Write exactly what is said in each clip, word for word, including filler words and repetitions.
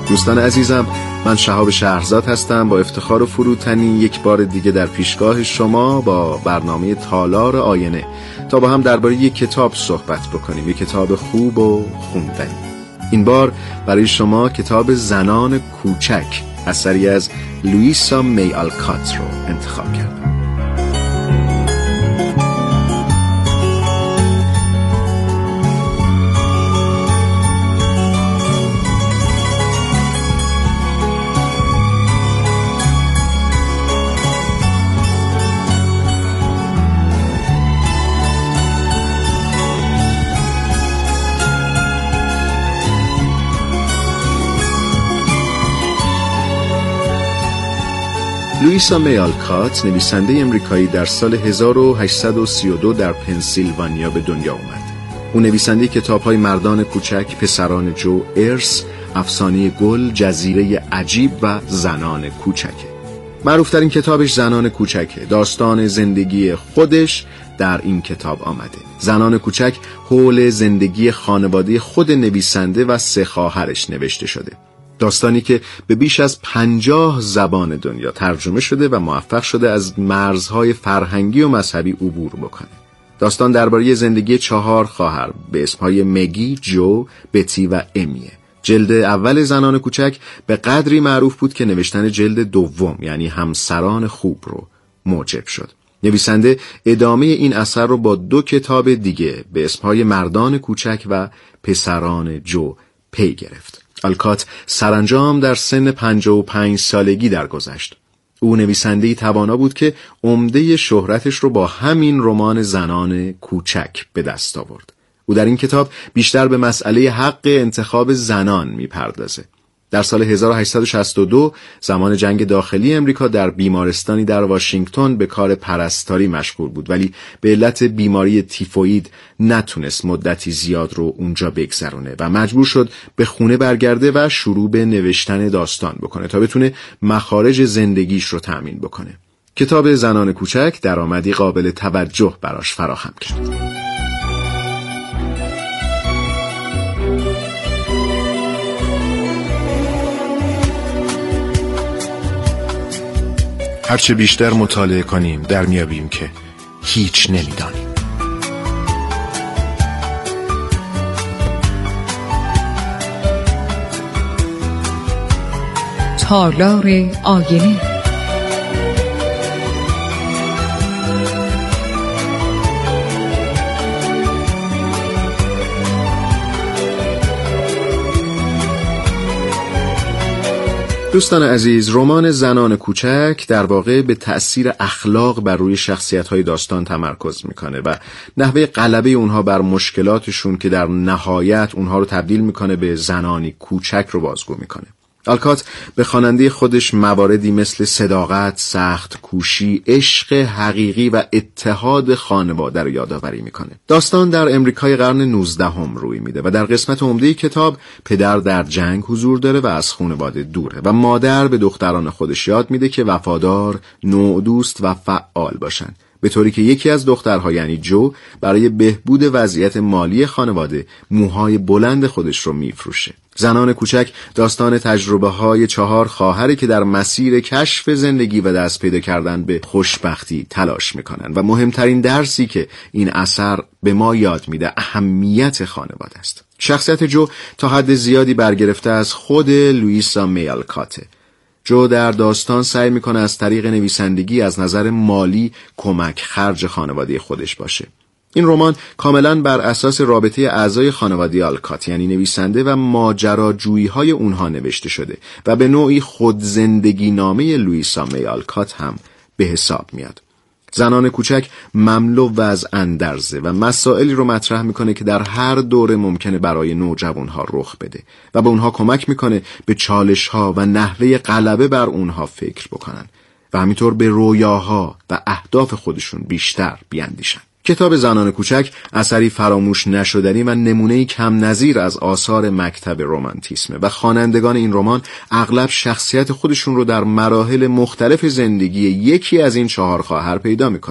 دوستان عزیزم، من شهاب شهرزاد هستم. با افتخار و فروتنی یک بار دیگه در پیشگاه شما با برنامه تالار آینه تا با هم درباره یک کتاب صحبت بکنیم، یک کتاب خوب و خوندنی. این بار برای شما کتاب زنان کوچک اثری از لوئیسا می آلکات رو انتخاب کردم. لوئیسا می آلکات نویسنده امریکایی در سال هزار و هشتصد و سی و دو در پنسیلوانیا به دنیا اومد. او نویسنده کتاب‌های مردان کوچک، پسران جو، ارث، افسانه گل، جزیره عجیب و زنان کوچکه. معروف‌ترین کتابش زنان کوچکه. داستان زندگی خودش در این کتاب آمده. زنان کوچک حول زندگی خانواده خود نویسنده و سه خواهرش نوشته شده. داستانی که به بیش از پنجاه زبان دنیا ترجمه شده و موفق شده از مرزهای فرهنگی و مذهبی عبور بکنه. داستان درباره زندگی چهار خواهر به اسمهای مگی، جو، بتی و امیه. جلد اول زنان کوچک به قدری معروف بود که نوشتن جلد دوم یعنی همسران خوب رو موجب شد. نویسنده ادامه این اثر رو با دو کتاب دیگه به اسمهای مردان کوچک و پسران جو پی گرفت. آلکات سرانجام در سن پنجاه و پنج سالگی درگذشت. او نویسنده‌ای توانا بود که عمده شهرتش رو با همین رمان زنان کوچک به دست آورد. او در این کتاب بیشتر به مسئله حق انتخاب زنان میپردازه. در سال هزار و هشتصد و شصت و دو زمان جنگ داخلی امریکا در بیمارستانی در واشنگتن به کار پرستاری مشغول بود، ولی به علت بیماری تیفوئید نتونست مدتی زیاد رو اونجا بگذرونه و مجبور شد به خونه برگرده و شروع به نوشتن داستان بکنه تا بتونه مخارج زندگیش رو تأمین بکنه. کتاب زنان کوچک درآمدی قابل توجه براش فراهم کرد. هرچه بیشتر مطالعه کنیم در میابیم که هیچ نمیدانیم. تالار آینه. دوستان عزیز، رمان زنان کوچک در واقع به تأثیر اخلاق بر روی شخصیت‌های داستان تمرکز میکنه و نحوه غلبه اونها بر مشکلاتشون که در نهایت اونها رو تبدیل میکنه به زنانی کوچک رو بازگو میکنه. آلکات به خواننده خودش مواردی مثل صداقت، سخت کوشی، عشق حقیقی و اتحاد خانواده رو یادآوری میکنه. داستان در امریکای قرن نوزدهم روی میده و در قسمت عمده کتاب پدر در جنگ حضور داره و از خانواده دوره و مادر به دختران خودش یاد میده که وفادار، نوع‌دوست و فعال باشن، به طوری که یکی از دخترها یعنی جو برای بهبود وضعیت مالی خانواده موهای بلند خودش رو میفروشه. زنان کوچک داستان تجربه های چهار خواهری که در مسیر کشف زندگی و دست پیدا کردن به خوشبختی تلاش میکنن و مهمترین درسی که این اثر به ما یاد میده اهمیت خانواده است. شخصیت جو تا حد زیادی برگرفته از خود لوئیسا می آلکاته. جو در داستان سعی میکنه از طریق نویسندگی از نظر مالی کمک خرج خانواده خودش باشه. این رمان کاملا بر اساس رابطه اعضای خانواده آلکات یعنی نویسنده و ماجراجویی های اونها نوشته شده و به نوعی خود زندگی نامه لوئیسا می آلکات هم به حساب میاد. زنان کوچک مملو و از اندرزه و مسائلی رو مطرح میکنه که در هر دوره ممکنه برای نوجوانها رخ بده و به اونها کمک میکنه به چالش‌ها و نحوه غلبه بر اونها فکر بکنن و همینطور به رویاها و اهداف خودشون بیشتر بیاندیشن. کتاب زنان کوچک اثری فراموش نشدنی و نمونه‌ای کم نظیر از آثار مکتب رمانتیسمه و خوانندگان این رمان اغلب شخصیت خودشون رو در مراحل مختلف زندگی یکی از این چهار خواهر پیدا میکنن.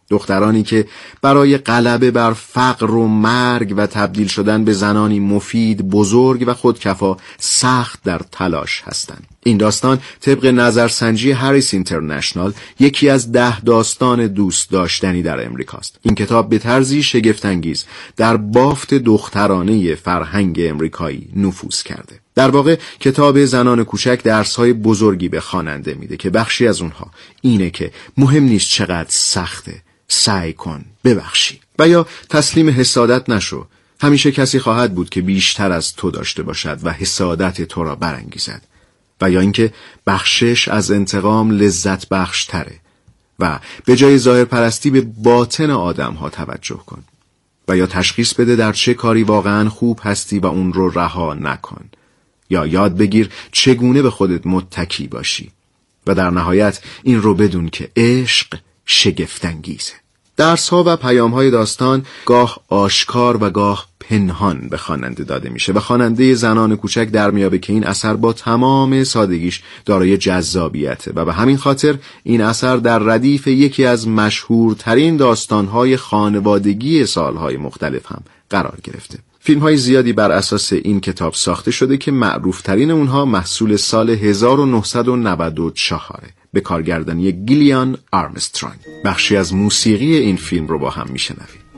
دخترانی که برای غلبه بر فقر و مرگ و تبدیل شدن به زنانی مفید، بزرگ و خودکفا سخت در تلاش هستند. این داستان طبق نظرسنجی هریس اینترنشنال یکی از ده داستان دوست داشتنی در امریکاست. این کتاب به طرزی شگفت‌انگیز در بافت دخترانه فرهنگ امریکایی نفوذ کرده. در واقع کتاب زنان کوچک درس‌های بزرگی به خواننده میده که بخشی از اونها اینه که مهم نیست چقدر سخته، سعی کن ببخشی و یا تسلیم حسادت نشو. همیشه کسی خواهد بود که بیشتر از تو داشته باشد و حسادت تو را برانگیزد. و یا اینکه بخشش از انتقام لذت بخش تره و به جای ظاهر پرستی به باطن آدم ها توجه کن. و یا تشخیص بده در چه کاری واقعا خوب هستی و اون رو رها نکن. یا یاد بگیر چگونه به خودت متکی باشی. و در نهایت این رو بدون که عشق شگفت‌انگیزه. درس‌ها و پیام‌های داستان گاه آشکار و گاه پنهان به خواننده داده میشه و خواننده زنان کوچک در میابه که این اثر با تمام سادگیش دارای جذابیته و به همین خاطر این اثر در ردیف یکی از مشهورترین داستان‌های خانوادگی سالهای مختلف هم قرار گرفته. فیلم‌های زیادی بر اساس این کتاب ساخته شده که معروف‌ترین اونها محصول سال هزار و نهصد و نود و چهار به کارگردانی گیلیان آرمسترانگ. بخشی از موسیقی این فیلم رو با هم میشنویم.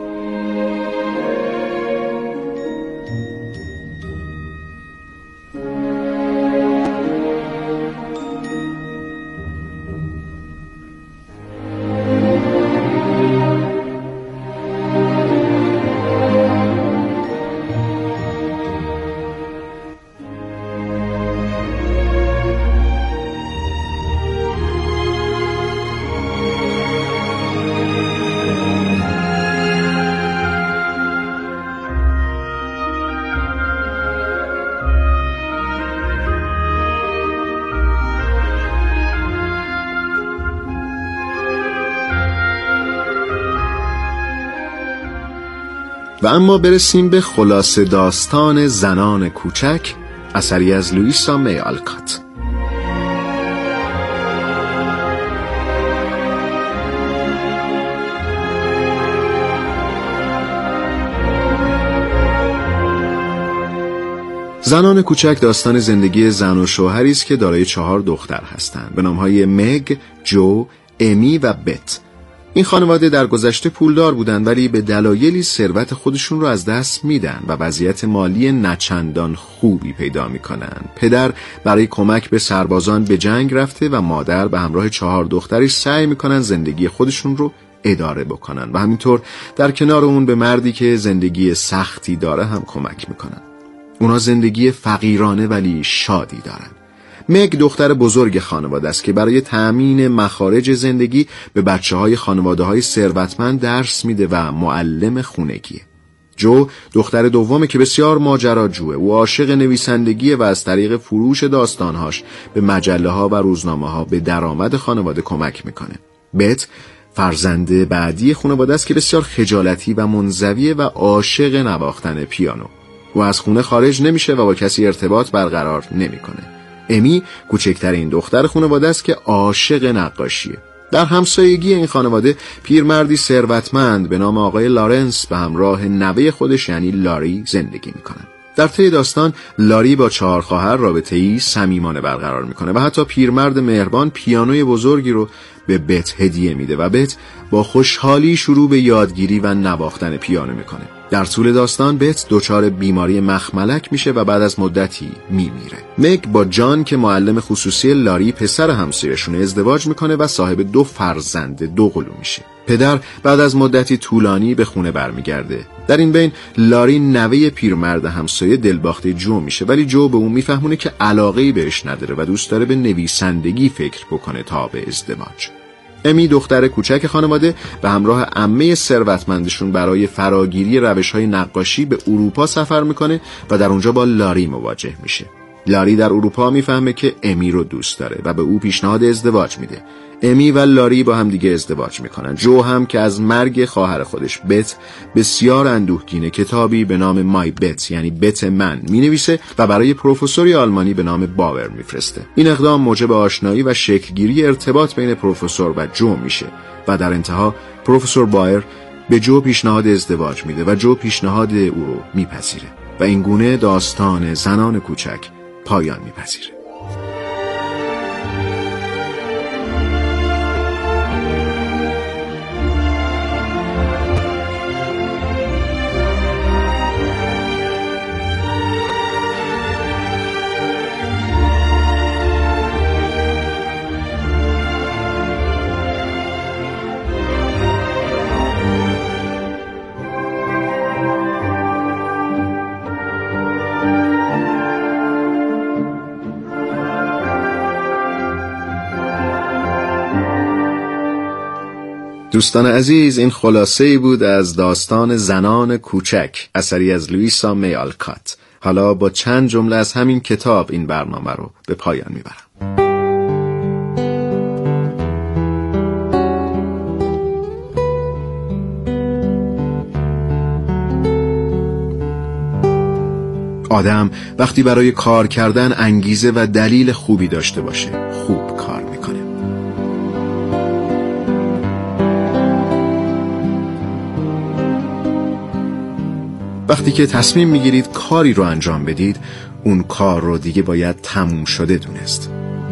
و اما برسیم به خلاصه داستان زنان کوچک، اثری از لوئیسا می آلکات. زنان کوچک داستان زندگی زن و شوهری است که دارای چهار دختر هستند به نامهای مگ، جو، امی و بت. این خانواده در گذشته پولدار بودند ولی به دلایلی ثروت خودشون رو از دست میدن و وضعیت مالی نچندان خوبی پیدا میکنن. پدر برای کمک به سربازان به جنگ رفته و مادر به همراه چهار دخترش سعی میکنن زندگی خودشون رو اداره بکنن و همینطور در کنار اون به مردی که زندگی سختی داره هم کمک میکنن. اونا زندگی فقیرانه ولی شادی دارن. مگ دختر بزرگ خانواده است که برای تأمین مخارج زندگی به بچه‌های خانواده‌های ثروتمند درس میده و معلم خونگیه. جو دختر دومه که بسیار ماجراجوه. او عاشق نویسندگیه و از طریق فروش داستانهاش به مجله‌ها و روزنامه‌ها به درآمد خانواده کمک میکنه. بت فرزند بعدی خانواده است که بسیار خجالتی و منزویه و عاشق نواختن پیانو. او از خونه خارج نمیشه و با کسی ارتباط برقرار نمیکنه. امی کوچکترین دختر خانواده است که عاشق نقاشیه. در همسایگی این خانواده پیرمردی ثروتمند به نام آقای لارنس به همراه نوه خودش یعنی لاری زندگی میکنن. در طی داستان لاری با چهار خواهر رابطه‌ای صمیمانه برقرار میکنه و حتی پیرمرد مهربان پیانوی بزرگی رو به بت هدیه میده و بت با خوشحالی شروع به یادگیری و نواختن پیانو میکنه. در طول داستان بت دچار بیماری مخملک میشه و بعد از مدتی میمیره. مگ با جان که معلم خصوصی لاری پسر همسایه‌شون ازدواج میکنه و صاحب دو فرزند دوقلو میشه. پدر بعد از مدتی طولانی به خونه برمیگرده. در این بین لاری نوه پیرمرد همسایه دلباخته جو میشه ولی جو به اون میفهمونه که علاقه‌ای بهش نداره و دوست داره به نویسندگی فکر بکنه تا به ازدواج. امی دختر کوچک خانواده به همراه عمه ثروتمندشون برای فراگیری روش‌های نقاشی به اروپا سفر میکنه و در اونجا با لاری مواجه میشه. لاری در اروپا میفهمه که امی رو دوست داره و به او پیشنهاد ازدواج میده. امی و لاری با هم دیگه ازدواج میکنن. جو هم که از مرگ خواهر خودش بت بسیار اندوهگینه کتابی به نام مای بت یعنی بت من مینویسه و برای پروفسوری آلمانی به نام باور میفرسته. این اقدام موجب آشنایی و شکلگیری ارتباط بین پروفسور و جو میشه و در انتها پروفسور بایر به جو پیشنهاد ازدواج میده و جو پیشنهاد او رو میپذیره و این گونه داستان زنان کوچک پایان میپذیره. دوستان عزیز، این خلاصه‌ای بود از داستان زنان کوچک اثری از لوئیسا می آلکات. حالا با چند جمله از همین کتاب این برنامه رو به پایان میبرم. آدم وقتی برای کار کردن انگیزه و دلیل خوبی داشته باشه خوب کار میکنه. وقتی که تصمیم میگیرید کاری رو انجام بدید اون کار رو دیگه باید تموم شده دونست.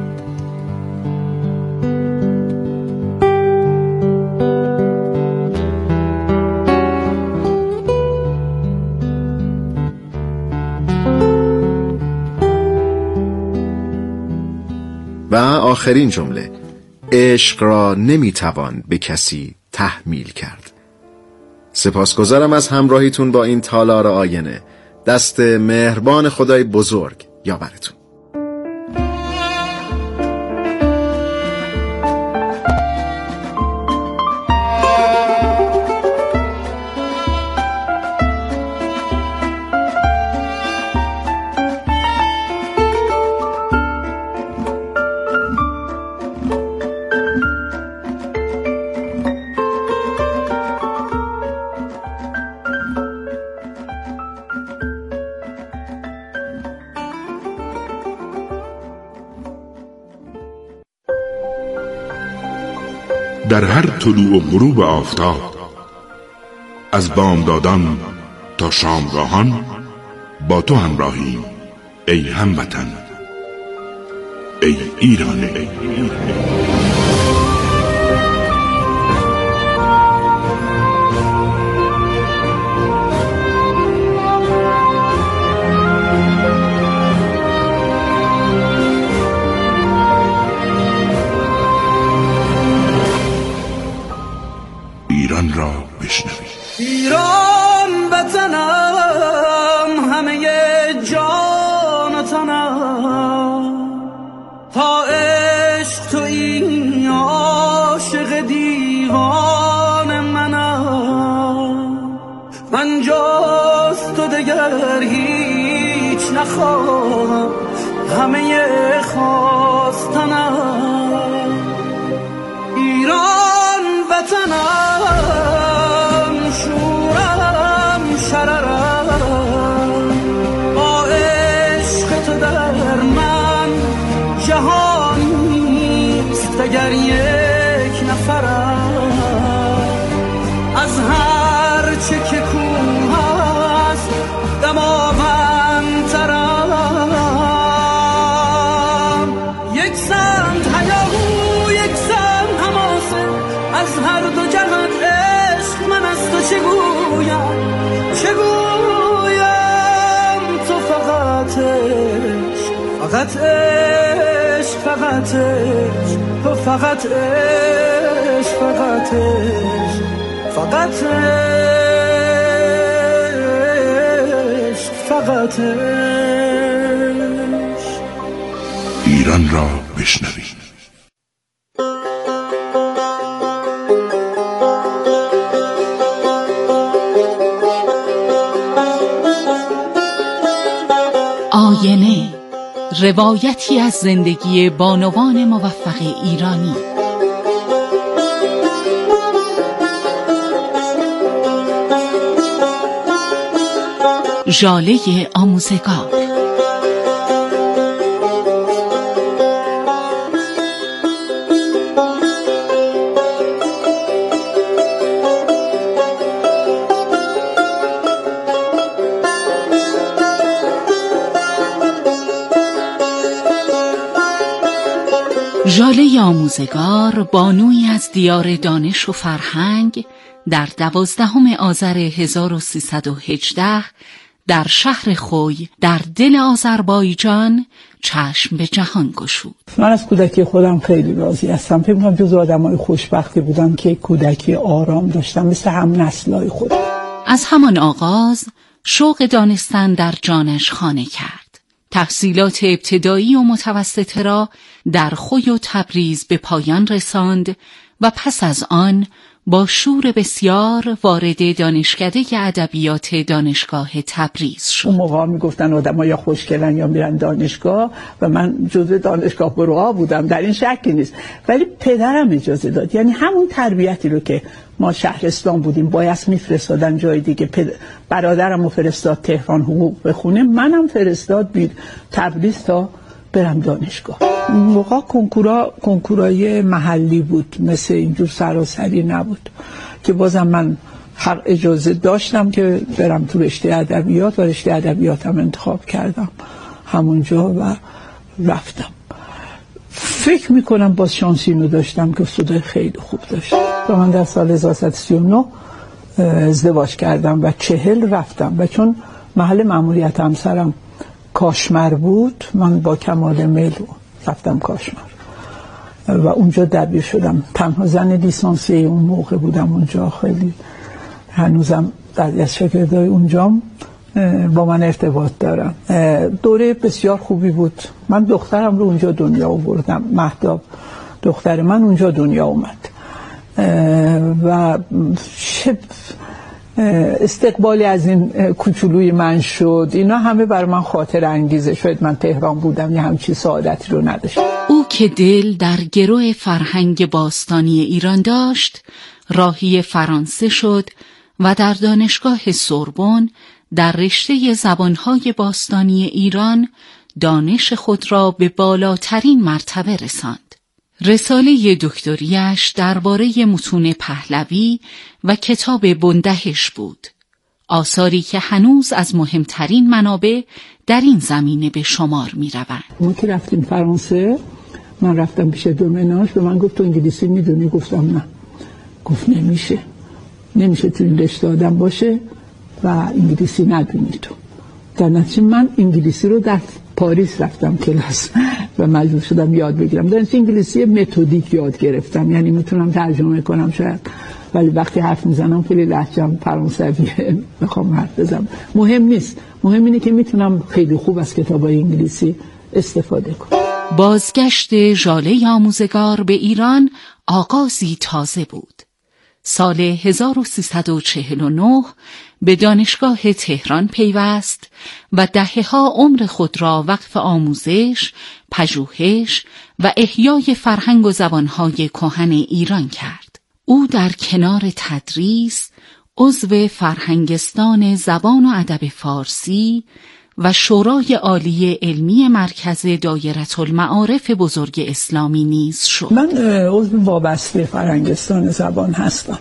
و آخرین جمله، عشق را نمیتوان به کسی تحمیل کرد. سپاسگزارم از همراهیتون با این تالار آینه. دست مهربان خدای بزرگ یاورتون. در هر طلوع و غروب آفتاب، از بامدادان تا شامگاهان با تو همراهیم ای هموطن، ای ایران، ای ایران. ایران را بشنوید. ایران وطنم، همه جان و تنم، تا عشق تو این عاشق دیوان منم. من جز تو دگر هیچ نخواهم، همه خواستنم. ایران وطنم، شورم شررم، با عشق تو در من جهان نیست دگر یک نفرم. از هر چه که کوه است دماوندترم. یک سمت هیاهو یک سمت حماسه، از هر دو جهان عشق من از تو چگویم چگویم. تو فقط عشق، فقط عشق، فقط عشق، تو فقط عشق، فقط عشق، فقط عشق، فقط عشق. ایران را بشنوید. آینه، روایتی از زندگی بانوان موفق ایرانی. ژاله آموزگار. ژاله آموزگار بانویی از دیار دانش و فرهنگ در دوازدهم آذر هزار و سیصد و هجده در شهر خوی در دل آذربایجان چشم به جهان گشود. من از کودکی خودم خیلی راضی هستم. فکر می‌کنم جزو آدمای خوشبختی بودم که کودکی آرام داشتم، مثل هم نسلای خودم. از همان آغاز شوق دانستن در جانش خانه کرد. تحصیلات ابتدایی و متوسطه را در خوی و تبریز به پایان رساند و پس از آن با شور بسیار وارد دانشکده ادبیات دانشگاه تبریز شد. اون موقع میگفتن آدم‌ها یا خوشگلن یا میرن دانشگاه و من جزو دانشگاه بروها بودم، در این شکی نیست. ولی پدرم اجازه داد، یعنی همون تربیتی رو که ما شهرستان بودیم باید میفرستادن جای دیگه. پد... برادرم رو فرستاد تهران حقوق بخونه، منم فرستاد بید تبریز تا برم دانشگاه. اون موقع کنکورا کنکورای محلی بود، مثل اینجور سراسری نبود که بازم من حق اجازه داشتم که برم تو رشته ادبیات و رشته ادبیاتم انتخاب کردم همونجا و رفتم. فکر میکنم باز شانسی اینو داشتم که صدای خیلی خوب داشت. و من در سال هزار و سیصد و سی و نه ازدواج کردم و چهل رفتم و چون محل مأموریت همسرم کاشمر بود، من با کمال میل رفتم کاشمر و اونجا دبیر شدم. تنها زن لیسانسیه اون موقع بودم اونجا. خیلی هنوزم بعضی از شاگردای اونجا با من ارتباط دارم. دوره بسیار خوبی بود. من دخترم رو اونجا دنیا آوردم، مهتاب دختر من اونجا دنیا اومد و چه استقبالی از این کوچولوی من شد. اینا همه بر من خاطر انگیزه. شاید من تهران بودم یه همچی سعادتی رو نداشتم. او که دل در گرو فرهنگ باستانی ایران داشت، راهی فرانسه شد و در دانشگاه سوربن در رشته زبانهای باستانی ایران دانش خود را به بالاترین مرتبه رساند. رساله دکتریش درباره متون پهلوی و کتاب بندهش بود، آثاری که هنوز از مهمترین منابع در این زمینه به شمار می روند. ما که رفتیم فرانسه، من رفتم پیش دومناژ، به من گفت تو انگلیسی می دونی؟ گفتم نه. گفت نمیشه نمیشه تو این رشته آدم باشه و انگلیسی ندونی تو. در نتیجه من انگلیسی رو در پاریس رفتم کلاس و مجبور شدم یاد بگیرم. در نتیجه انگلیسی متدیک یاد گرفتم، یعنی میتونم ترجمه کنم شاید، ولی وقتی حرف میزنم خیلی لهجه‌ام فرانسویه، بخوام حرف بزنم مهم نیست. مهم اینه که میتونم خیلی خوب از کتابای انگلیسی استفاده کنم. بازگشت ژاله آموزگار به ایران آغازی تازه بود. سال هزار و سیصد و چهل و نه به دانشگاه تهران پیوست و دهه‌ها عمر خود را وقف آموزش، پژوهش و احیای فرهنگ و زبانهای کهن ایران کرد. او در کنار تدریس عضو فرهنگستان زبان و ادب فارسی و شورای عالی علمی مرکز دایره المعارف بزرگ اسلامی نیز شد. من عضو وابسته فرهنگستان زبان هستم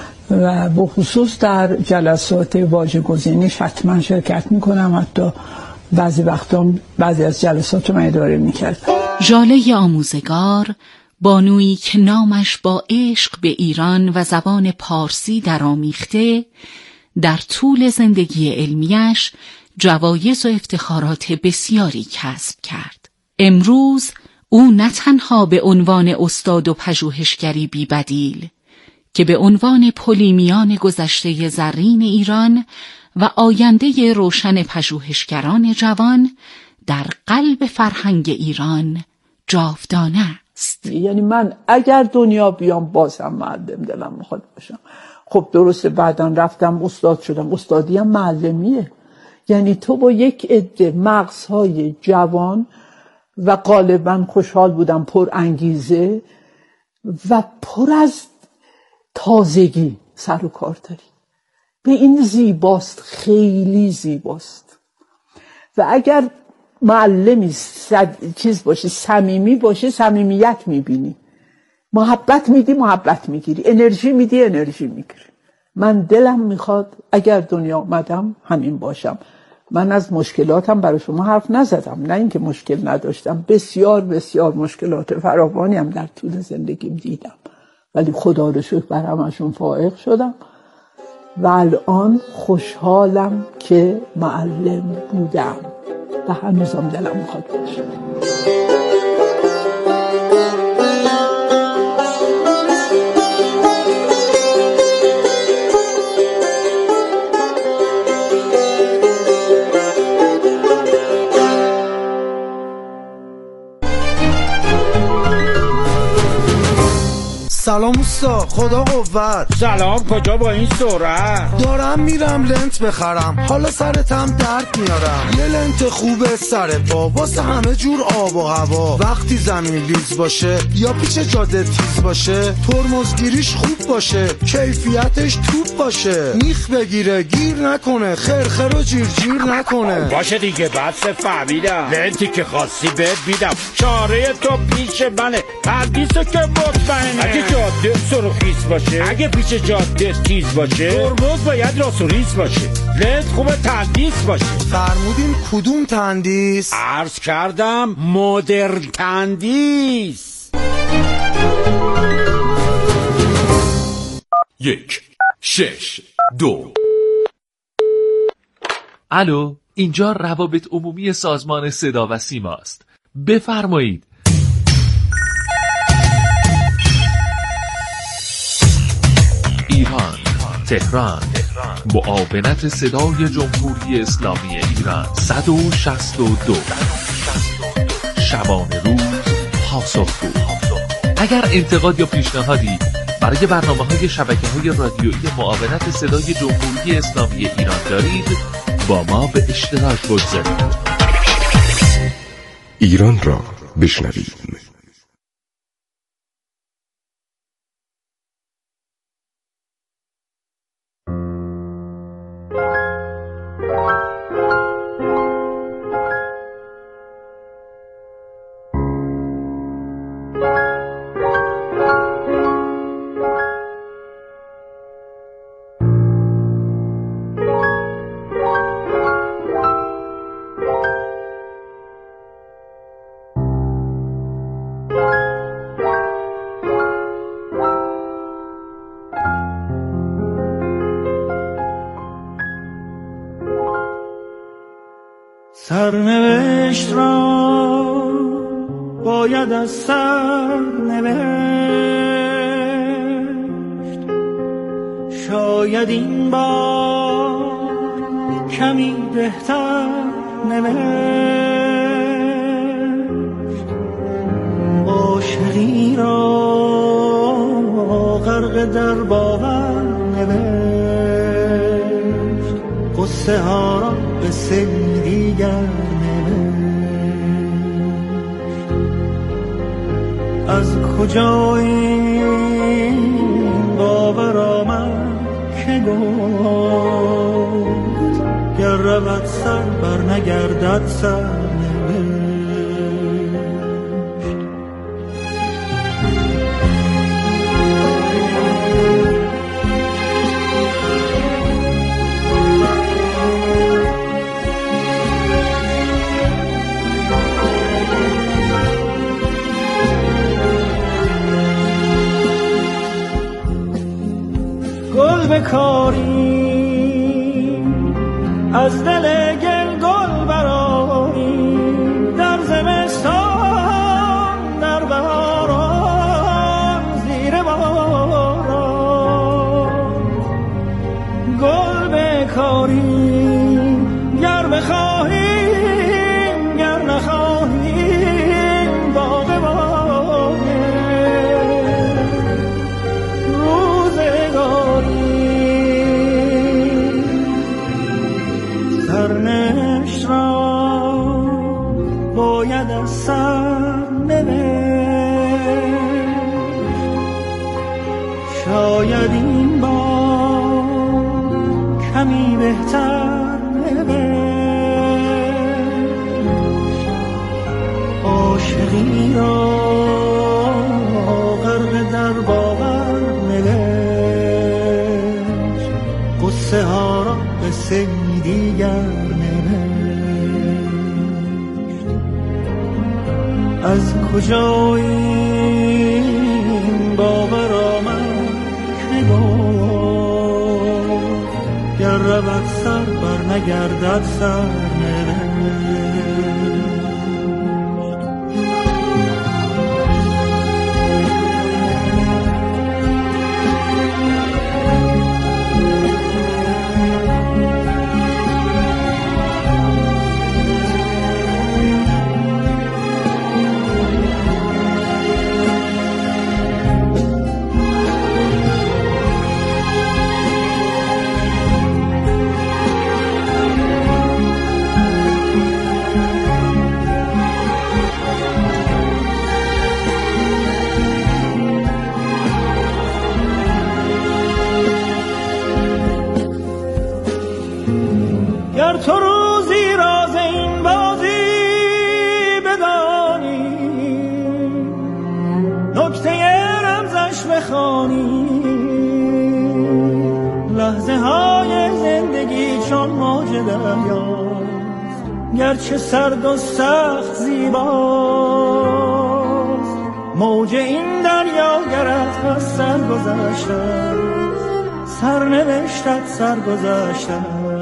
و به خصوص در جلسات واژه‌گزینیش حتما شرکت میکنم. حتی بعضی وقتا بعضی از جلسات رو من اداره میکردم. ژاله آموزگار بانویی که نامش با عشق به ایران و زبان پارسی درآمیخته، در طول زندگی علمیش جوایز و افتخارات بسیاری کسب کرد. امروز او نه تنها به عنوان استاد و پژوهشگری بی‌بدیل که به عنوان پلیمیان گذشته زرین ایران و آینده روشن پژوهشگران جوان در قلب فرهنگ ایران جاودانه است. یعنی من اگر دنیا بیام بازم معلم دلم میخواد باشم. خب درسته بعداً رفتم استاد شدم. استادی هم معلمیه. یعنی تو با یک عده مغزهای جوان و غالباً خوشحال بودم، پر انگیزه و پر از تازگی سر و کار داری. به این زیباست، خیلی زیباست. و اگر معلمی صد... چیز باشه، صمیمی باشه، صمیمیت میبینی. محبت میدی محبت میگیری، انرژی میدی انرژی میگیری. من دلم میخواد اگر دنیا آمدم همین باشم. من از مشکلاتم برای شما حرف نزدم، نه اینکه مشکل نداشتم، بسیار بسیار مشکلات فراوانی هم در طول زندگیم دیدم، ولی خدا رو شکر بر همشون فائق شدم و الان خوشحالم که معلم بودم و هنوزم دلم میخواد باشم. سلام اوستا، خدا قوت. سلام، کجا با این سرعت؟ دارم میرم لنت بخرم، حالا سرتم درد میارم. یه لنت خوبه سر پا واسه همه جور آب و هوا. وقتی زمین لیز باشه یا پیچ جاده تیز باشه، ترمزگیریش خوب باشه، کیفیتش توپ باشه، میخ بگیره گیر نکنه، خرخر و جیر جیر نکنه. باشه دیگه، بس فهمیدم. لنتی که خاصی بهت میدم، چاره تو پیش منه، پردیسو که مطمئنه. اگه جاده سرخیز باشه، اگه پیچ جاده تیز باشه، ترمز باید راست و ریز باشه، لنت خوبه تندیس باشه. فرمودین کدوم تندیس؟ عرض کردم مدرن تندیس. یک شش دو. الو، اینجا روابط عمومی سازمان صدا و سیما است. بفرمایید. ایران، تهران، معاونت صدای جمهوری اسلامی ایران. صد و شصت و دو. شبانه روز پاسخگو. اگر انتقاد یا پیشنهادی برای برنامه‌های شبکه‌های رادیویی معاونت صدای جمهوری اسلامی ایران دارید، با ما به اشتراک بگذارید. ایران را بشنوید. سرنوشت را باید از سر نوشت، شاید این بار کمی بهتر نوشت. عاشقی را غرق در باور نوشت، قصه ها را به سن دیگر نوشت. از کجا این باور آمد که گفت گر رود سر بر نگردد سر نوشت. بکاری از دل گل گل براری، در زمستان در بهاران زیر باران. گل بکاری گر بخواهیم گر نخواهیم باغ باغ روزگاری. سرنوشت را باید از سر نوشت، شاید این بار کمی بهتر نوشت. عاشقی را غرق در باور نوشت، قصه ها را قصه دیگر نوشت. از کجا این باور آمد که گفت گر رود سر بر نگردد سر نوشت. گر تو روزی راز این بازی بدانی، نکته رمزش بخوانی، لحظه های زندگی چون موج دریاست، گرچه سرد و سخت زیباست. موج این دریا گرت از سر گذشته، سرنوشتت سر گذشته.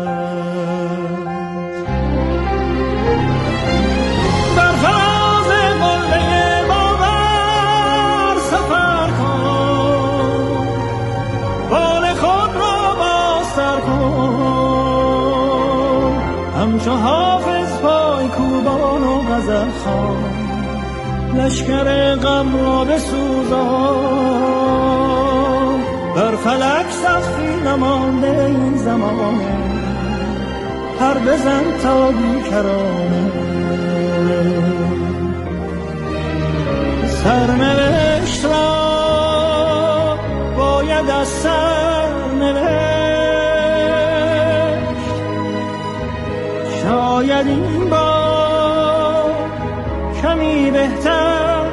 همچو حافظ پای کوبان و غزل خوان، لشکر غم را بسوزان. بر فلک سختی نمانده این زمانه، پر بزن تا بیکرانه. سرنوشت را باید از سر نوشت، شاید این بار کمی بهتر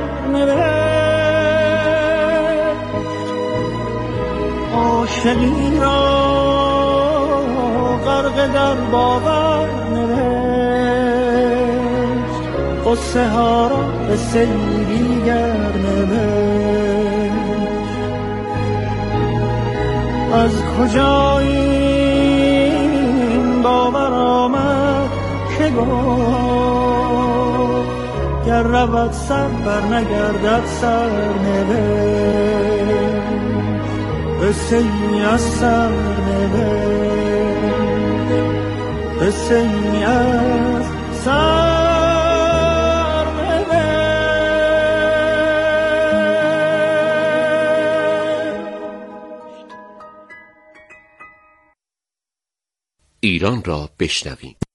نوشت. عاشقی را غرق در باور نوشت، قصه ها را قصه دیگر نوشت. از کجا این باور آمد که گفت گر رود سر بر نگردد سر نوشت. قصه ای از سر نوشت، قصه ای از سر نوشت. ایران را بشنویم.